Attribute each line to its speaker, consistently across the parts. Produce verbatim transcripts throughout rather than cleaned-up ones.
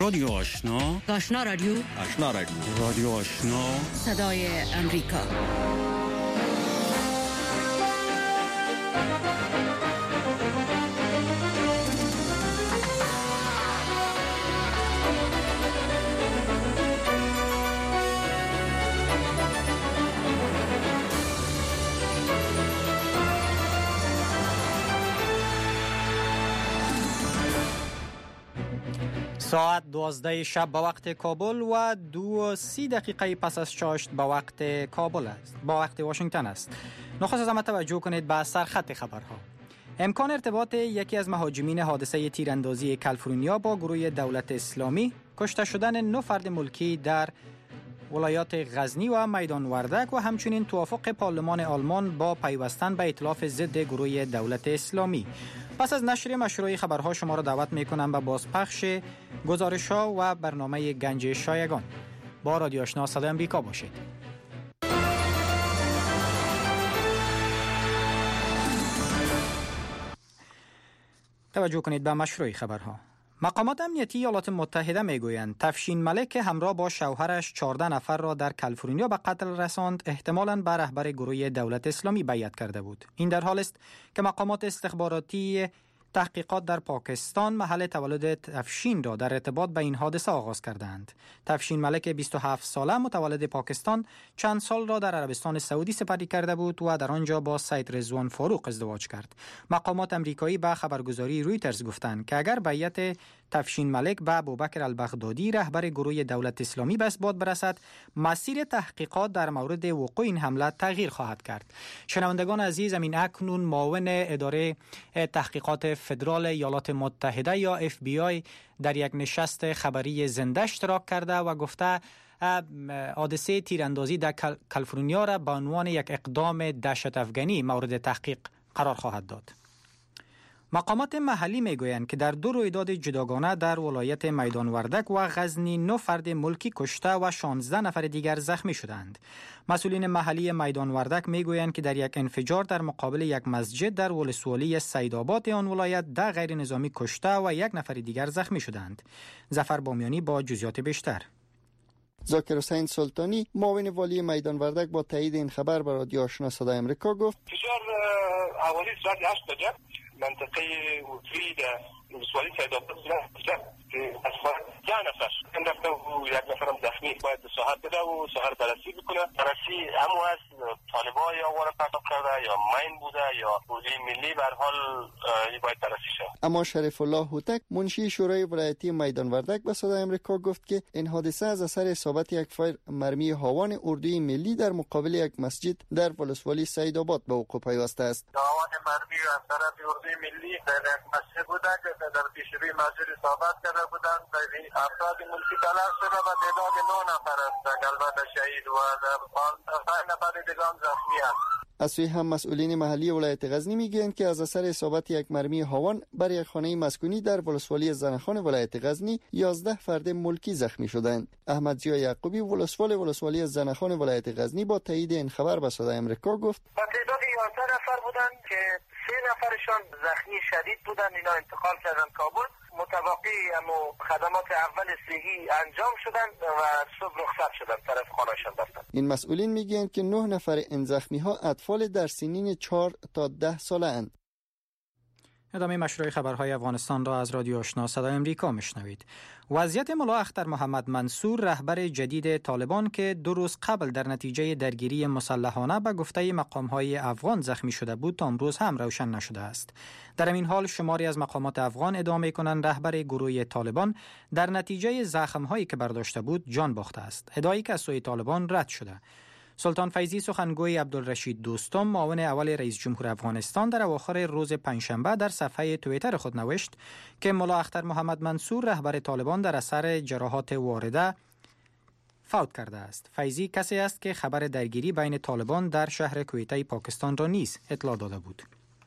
Speaker 1: رادیو آشنا،
Speaker 2: آشنا رادیو،
Speaker 1: آشنا رادیو، رادیو آشنا،
Speaker 2: صدای امریکا.
Speaker 3: ساعت دوازده شب به وقت کابل و دو و سی دقیقه پس از چاشت به وقت کابل است، با وقت واشنگتن است. نخست از همه توجه کنید به سرخط خبرها. امکان ارتباط یکی از مهاجمین حادثه تیراندازی کالیفرنیا با گروه دولت اسلامی، کشته شدن نه فرد ملکی در ولایات غزنی و میدان وردک و همچنین توافق پارلمان آلمان با پیوستن به ائتلاف ضد گروه دولت اسلامی. پس از نشر مشروع خبرها شما را دعوت می‌کنم به بازپخش گزارش‌ها و برنامه گنج شایگان. با رادیو آشنا صدای امریکا باشید. توجه کنید به مشروع خبرها. مقامات امنیتی ایالات متحده میگویند تفشین ملک که همراه با شوهرش چهارده نفر را در کالیفرنیا به قتل رساند، احتمالاً به رهبر گروه دولت اسلامی بیعت کرده بود. این در حال است که مقامات استخباراتی تحقیقات در پاکستان محل تولد تفشین را در ارتباط به این حادثه آغاز کردند. تفشین ملک بیست و هفت ساله متولد پاکستان چند سال را در عربستان سعودی سپری کرده بود و در آنجا با سید رضوان فاروق ازدواج کرد. مقامات امریکایی به خبرگزاری رویترز گفتند که اگر بیعت تفشین ملک به ابوبکر البغدادی رهبر گروه دولت اسلامی به اثبات برسد، مسیر تحقیقات در مورد وقوع این حمله تغییر خواهد کرد. شنوندگان عزیز، این اکنون معاون اداره تحقیقات فدرال ایالات متحده یا اف بی آی در یک نشست خبری زنده اشتراک کرده و گفته حادثه تیراندازی در کالیفرنیا را به عنوان یک اقدام دهشت افغانی مورد تحقیق قرار خواهد داد. مقامات محلی میگویند که در دو رویداد جداگانه در ولایت میدان وردک و غزنی نه فرد ملکی کشته و شانزده نفر دیگر زخمی شدند. مسئولین محلی میدان وردک میگویند که در یک انفجار در مقابل یک مسجد در ولسوالی سیدآباد آن ولایت ده غیر نظامی کشته و یک نفر دیگر زخمی شدند. ظفر بامیانی با جزئیات بیشتر.
Speaker 4: ذاکر حسین سلطانی معاون والی میدان وردک با تایید این خبر به رادیو آشنا صدای امریکا گفت
Speaker 5: فشار حوالی ساعت هشت بجه منطقه وطری در ولسوالی سیدآباد که از خواهد ده نفر این رفته و یک نفرم زخمی باید به ساحت بده و ساحت بررسی بکنه. بررسی همو از طالبای آواره پرتاب کرده یا مین بوده یا اردوی ملی، به هر حال باید بررسی شد.
Speaker 4: اما شریف الله هوتک منشی شورای ولایتی میدان وردک به صدای امریکا گفت که این حادثه از اثر اصابت یک فایر مرمی هاوان اردوی ملی در مقابل یک مسجد در ولسوالی سیدآباد به وقوع پیوسته است.
Speaker 5: هاوان مرمی از طرف اردوی ملی در یک مسجد بوده که در پیشروی مسجد اصابت کرده بودند. افراد ملکی تلف شده و تعداد نه نفر است، البته شهید و پنج نفر دیگر زخمی است.
Speaker 4: از سوی هم مسئولین محلی ولایت غزنی میگویند که از اثر اصابت یک مرمی هاوان بر یک خانه مسکونی در ولسوالی زنخان ولایت غزنی یازده فرد ملکی زخمی شدند. احمد ضیا یعقوبی ولسوال ولسوالی زنخان ولایت غزنی با تایید این خبر به صدای امریکا گفت
Speaker 5: تعداد یازده نفر بودند که سه نفرشان زخمی شدید بودند، اینا انتقال کردن کابل. متوقی اما خدمات اول صحی انجام شدند و صبح رخصت شدند، طرف خانه‌شان رفتند.
Speaker 4: این مسئولین میگویند که نه نفر این زخمی ها اطفال در سنین چهار تا ده ساله اند.
Speaker 3: ادامه مشروع خبرهای افغانستان را از رادیو آشنا صدای امریکا میشنوید. وضعیت ملا اختر محمد منصور رهبر جدید طالبان که دو روز قبل در نتیجه درگیری مسلحانه به گفته مقامهای افغان زخمی شده بود تا امروز هم روشن نشده است. در این حال شماری از مقامات افغان ادعا می‌کنند رهبر گروه طالبان در نتیجه زخم‌هایی که برداشته بود جان باخته است. ادعایی که از سوی طالبان رد شده. سلطان فیضی سخنگوی عبدالرشید دوستم معاون اول رئیس جمهور افغانستان در اواخر روز پنجشنبه در صفحه توییتر خود نوشت که ملا اختر محمد منصور رهبر طالبان در اثر جراحات وارده فوت کرده است. فیضی کسی است که خبر درگیری بین طالبان در شهر کویته پاکستان را نیز اطلاع داده بود.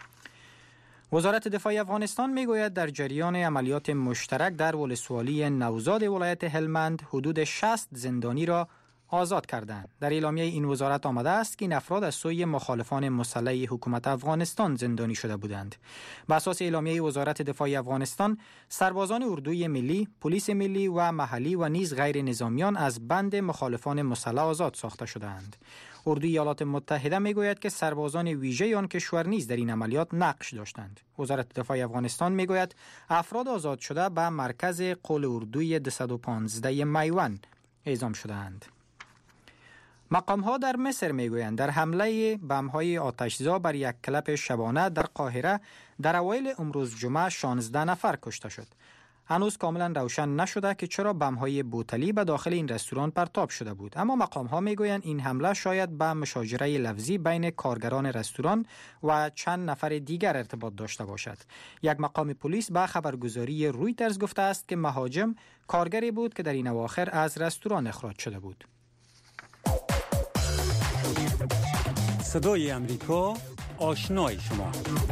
Speaker 3: وزارت دفاع افغانستان میگوید در جریان عملیات مشترک در ولسوالی نوزاد ولایت هلمند حدود شصت زندانی را آزاد کردند. در اعلامیه این وزارت آمده است که این افراد از سوی مخالفان مسلح حکومت افغانستان زندانی شده بودند. بر اساس اعلامیه وزارت دفاع افغانستان، سربازان اردوی ملی، پلیس ملی و محلی و نیز غیر نظامیان از بند مخالفان مسلح آزاد ساخته شدند. اردوی ایالات متحده میگوید که سربازان ویژه آن کشور نیز در این عملیات نقش داشتند. وزارت دفاع افغانستان میگوید افراد آزاد شده به مرکز قول اردوی دویست و پانزده میوان اعزام شدند. مقام‌ها در مصر میگویند در حمله بم‌های آتش‌زا بر یک کلب شبانه در قاهره در اوایل امروز جمعه شانزده نفر کشته شد. هنوز کاملا روشن نشده که چرا بم‌های بوتلی به داخل این رستوران پرتاب شده بود، اما مقام‌ها میگویند این حمله شاید به مشاجره لفظی بین کارگران رستوران و چند نفر دیگر ارتباط داشته باشد. یک مقام پلیس به خبرگزاری رویترز گفته است که مهاجم کارگری بود که در این اواخر از رستوران اخراج شده بود.
Speaker 1: صدای امریکا، آشنای شما.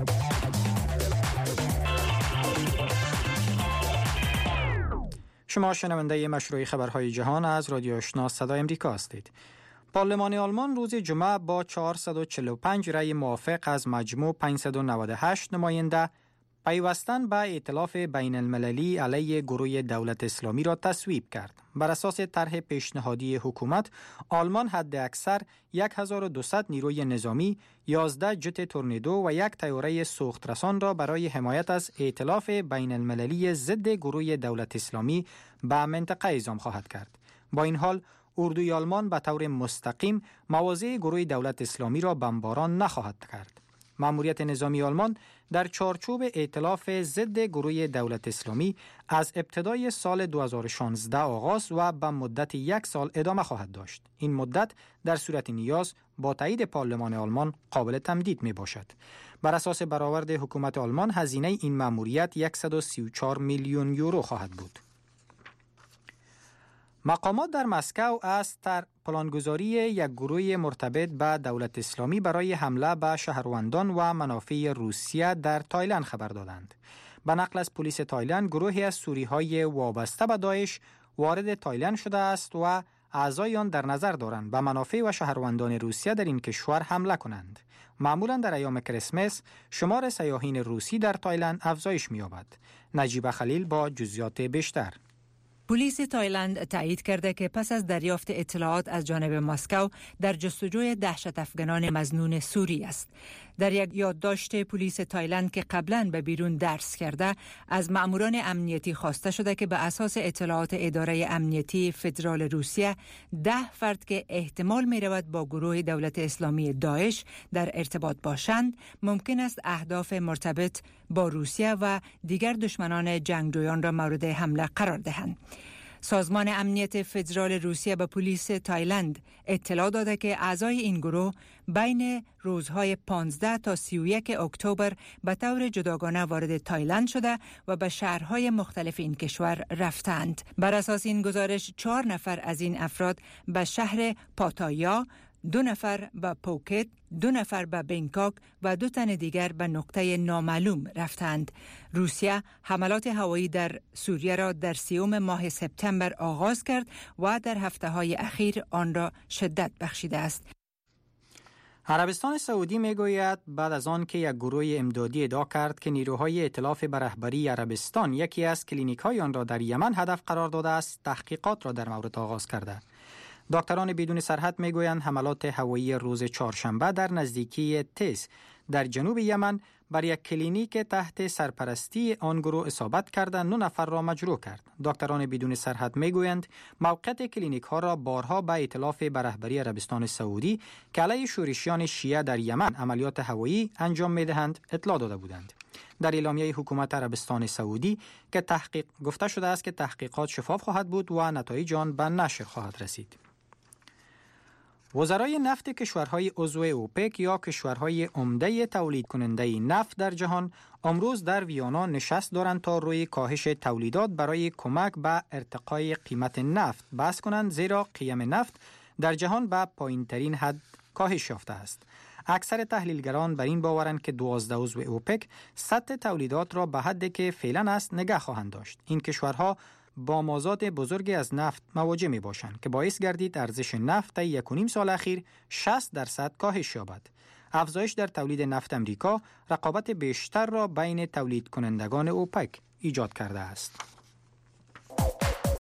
Speaker 3: شما شنونده مشروع خبرهای جهان از رادیو آشنا صدای امریکا هستید. پارلمان آلمان روز جمعه با چهارصد و چهل و پنج رأی موافق از مجموع پانصد و نود و هشت نماینده پیوستن به ائتلاف بین المللی علیه گروه دولت اسلامی را تصویب کرد. بر اساس طرح پیشنهادی حکومت، آلمان حد اکثر هزار و دویست نیروی نظامی، یازده جت تورنیدو و یک طیاره سوخترسان را برای حمایت از ائتلاف بین المللی ضد گروه دولت اسلامی به منطقه اعزام خواهد کرد. با این حال، اردوی آلمان به طور مستقیم مواضع گروه دولت اسلامی را بمباران نخواهد کرد. ماموریت نظامی آلمان در چارچوب ائتلاف ضد گروه دولت اسلامی از ابتدای سال دو هزار و شانزده آغاز و به مدت یک سال ادامه خواهد داشت. این مدت در صورت نیاز با تایید پارلمان آلمان قابل تمدید می باشد. بر اساس برآورد حکومت آلمان هزینه این ماموریت صد و سی و چهار میلیون یورو خواهد بود. مقامات در مسکو از تر پلانگذاری یک گروه مرتبط به دولت اسلامی برای حمله به شهروندان و منافع روسیه در تایلند خبر دادند. به نقل از پلیس تایلند، گروهی از سوریهای وابسته به داعش وارد تایلند شده است و اعضای آن در نظر دارند به منافع و شهروندان روسیه در این کشور حمله کنند. معمولا در ایام کریسمس شمار سیاحین روسی در تایلند افزایش می‌یابد. نجیب خلیل با جزئیات بیشتر.
Speaker 6: پلیس تایلند تایید کرده که پس از دریافت اطلاعات از جانب مسکو در جستجوی دهشت افغانان مظنون سوری است. در یک یادداشت پلیس تایلند که قبلا به بیرون درس کرده، از مأموران امنیتی خواسته شده که به اساس اطلاعات اداره امنیتی فدرال روسیه ده فرد که احتمال می رود با گروه دولت اسلامی داعش در ارتباط باشند، ممکن است اهداف مرتبط با روسیه و دیگر دشمنان جنگجویان را مورد حمله قرار دهند. سازمان امنیت فدرال روسیه به پلیس تایلند اطلاع داده که اعضای این گروه بین روزهای پانزده تا سی و یک اکتبر به طور جداگانه وارد تایلند شده و به شهرهای مختلف این کشور رفتند. بر اساس این گزارش، چهار نفر از این افراد به شهر پاتایا، دو نفر به پوکت، دو نفر به بنکاک و دو تن دیگر به نقطه نامعلوم رفتند. روسیه حملات هوایی در سوریه را در سیوم ماه سپتامبر آغاز کرد و در هفته‌های اخیر آن را شدت بخشیده است.
Speaker 3: عربستان سعودی میگوید بعد از آن که یک گروه امدادی ادعا کرد که نیروهای ائتلاف به رهبری عربستان یکی از کلینیک‌های آن را در یمن هدف قرار داده است، تحقیقات را در مورد آغاز کرده. دکتران بدون سرحد میگویند حملات هوایی روز چهارشنبه در نزدیکی تیز در جنوب یمن بر یک کلینیک تحت سرپرستی آن گروه اصابت کرده نه نفر را مجروح کرد. دکتران بدون سرحد میگویند موقعیت کلینیک ها را بارها به ائتلاف به رهبری عربستان سعودی که علیه شورشیان شیعه در یمن عملیات هوایی انجام میدهند اطلاع داده بودند. در اعلامیه حکومت عربستان سعودی که تحقیق گفته شده است که تحقیقات شفاف خواهد بود و نتایج آن به نشر خواهد رسید. وزرای نفت کشورهای عضو اوپک یا کشورهای عمده تولید کننده نفت در جهان امروز در ویانا نشست دارند تا روی کاهش تولیدات برای کمک به ارتقای قیمت نفت بحث کنند، زیرا قیم نفت در جهان به پایین‌ترین حد کاهش یافته است. اکثر تحلیلگران بر این باورند که دوازده عضو اوپک سطح تولیدات را به حدی که فعلا است نگه خواهند داشت. این کشورها با مازاد بزرگی از نفت مواجه می باشند که باعث گردید ارزش نفت در یک و نیم سال اخیر شصت درصد کاهش یابد. افزایش در تولید نفت امریکا رقابت بیشتر را بین تولید کنندگان اوپک ایجاد کرده است.